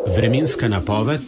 Vremenska napoved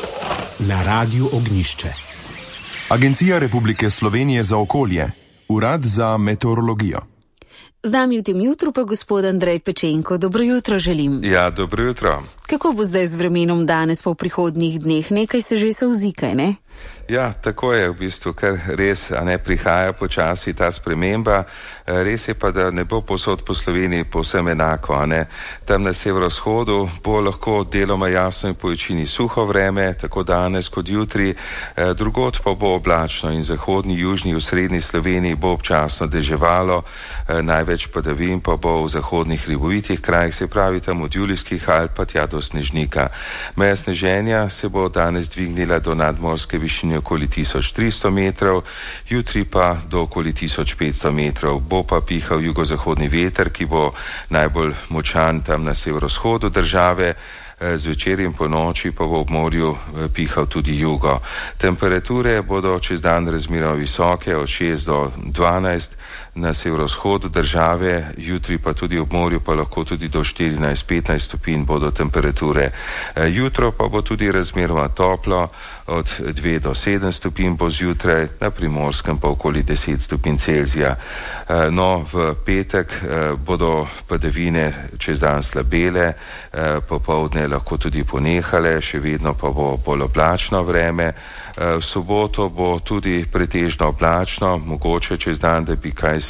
na Radiu Ognjišče. Agencija Republike Slovenije za okolje, Urad za meteorologijo. Z nami v tem jutru pa gospod Andrej Pečenko. Dobro jutro želim. Ja, dobro jutro. Kako bo zdaj z vremenom danes pa v prihodnjih dneh? Nekaj se že solzi, kaj ne? Ja, tako je v bistvu, ker res prihaja počasi ta sprememba. Res je pa, da ne bo povsod po Sloveniji povsem enako. Tam na severovzhodu bo lahko deloma jasno in po večini suho vreme, tako danes kot jutri. Drugod pa bo oblačno in zahodni, južni, v srednji Sloveniji bo občasno deževalo. Največ padavin pa bo v zahodnih hribovitih krajih, se pravi tam od Julijskih Alp pa tja do Snežnika. Meja sneženja se bo danes dvignila do nadmorske višine okoli 1300 metrov, jutri pa do okoli 1500 metrov. Bo pa pihal jugozahodni veter, ki bo najbolj močan tam na severovzhodu države. Zvečer in po noči pa bo ob morju pihal tudi jugo. Temperature bodo čez dan razmeroma visoke, od 6 do 12 na severovzhodu države, jutri pa tudi ob morju pa lahko tudi do 14-15 stopinj bodo temperature. Jutro pa bo tudi razmeroma toplo, od 2 do 7 stopinj bo zjutraj, na Primorskem pa okoli 10 stopinj Celzija. No, v petek bodo padavine čez dan slabele, popoldne lahko tudi ponehale, še vedno pa bo bolj oblačno vreme. V soboto bo tudi pretežno oblačno, mogoče čez dan, da bi kaj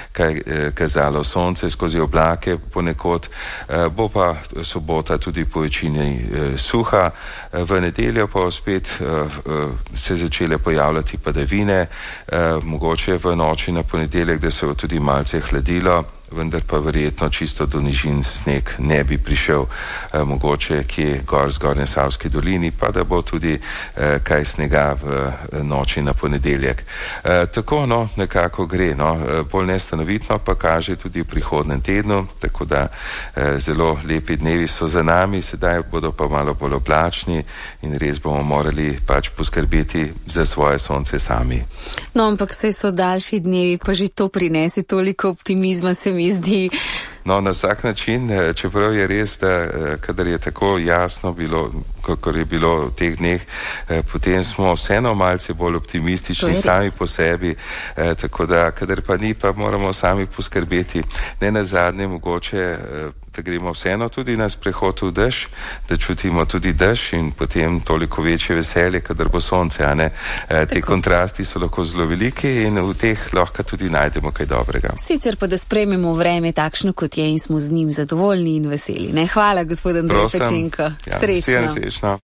kazalo sonce skozi oblake ponekod. Bo pa sobota tudi po večini suha. V nedeljo pa spet se začele pojavljati padavine, mogoče v noči na ponedeljek, da se bo tudi malce hladilo, vendar pa verjetno čisto do nižin sneg ne bi prišel, mogoče kje gor zgornje Savski dolini, pa da bo tudi kaj snega v noči na ponedeljek. Tako nekako gre, bolj nestanovitno pa kaže tudi v prihodnem tednu, tako da zelo lepi dnevi so za nami, sedaj bodo pa malo bolj oblačni in res bomo morali poskrbeti za svoje sonce sami. No, ampak saj so daljši dnevi, pa že to prinese toliko optimizma, se mi zdi. No, na vsak način, čeprav je res, da kadar je tako jasno bilo, kakor je bilo v teh dneh, potem smo vseeno malce bolj optimistični sami po sebi, tako da, kadar pa ni, pa moramo sami poskrbeti. Ne nazadnje mogoče, da gremo vseeno tudi na sprehod v dež, da čutimo tudi dež in potem toliko večje veselje, kadar bo sonce, Te kontrasti so lahko zelo veliki in v teh lahko tudi najdemo kaj dobrega. Sicer pa, da sprejmemo vreme takšno, kot je in smo z njim zadovoljni in veseli. Hvala, gospod Andrej Pečenko. Srečno.